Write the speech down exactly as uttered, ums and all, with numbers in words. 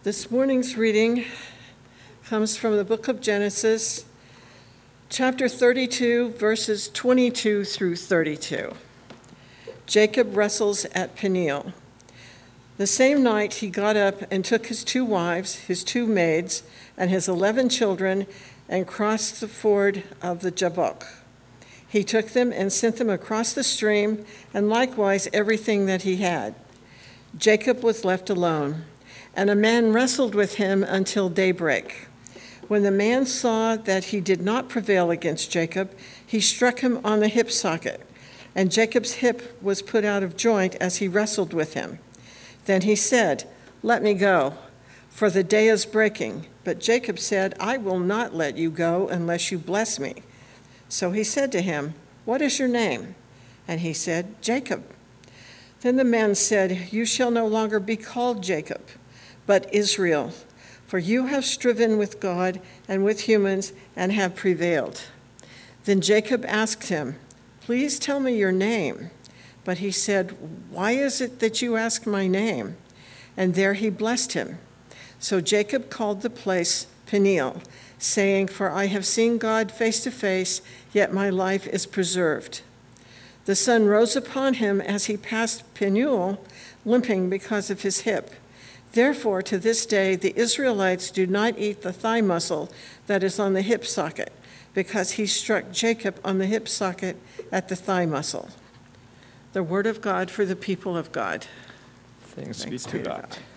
This morning's reading comes from the book of Genesis, chapter thirty-two, verses twenty-two through thirty-two. Jacob wrestles at Peniel. The same night he got up and took his two wives, his two maids, and his eleven children, and crossed the ford of the Jabbok. He took them and sent them across the stream, and likewise everything that he had. Jacob was left alone, and a man wrestled with him until daybreak. When the man saw that he did not prevail against Jacob, he struck him on the hip socket, and Jacob's hip was put out of joint as he wrestled with him. Then he said, "Let me go, for the day is breaking." But Jacob said, "I will not let you go unless you bless me." So he said to him, "What is your name?" And he said, "Jacob." Then the man said, "You shall no longer be called Jacob, but Israel, for you have striven with God and with humans and have prevailed." Then Jacob asked him, "Please tell me your name." But he said, "Why is it that you ask my name?" And there he blessed him. So Jacob called the place Peniel, saying, "For I have seen God face to face, yet my life is preserved." The sun rose upon him as he passed Peniel, limping because of his hip. Therefore, to this day, the Israelites do not eat the thigh muscle that is on the hip socket, because he struck Jacob on the hip socket at the thigh muscle. The word of God for the people of God. Thanks, Thanks be be to to God. God.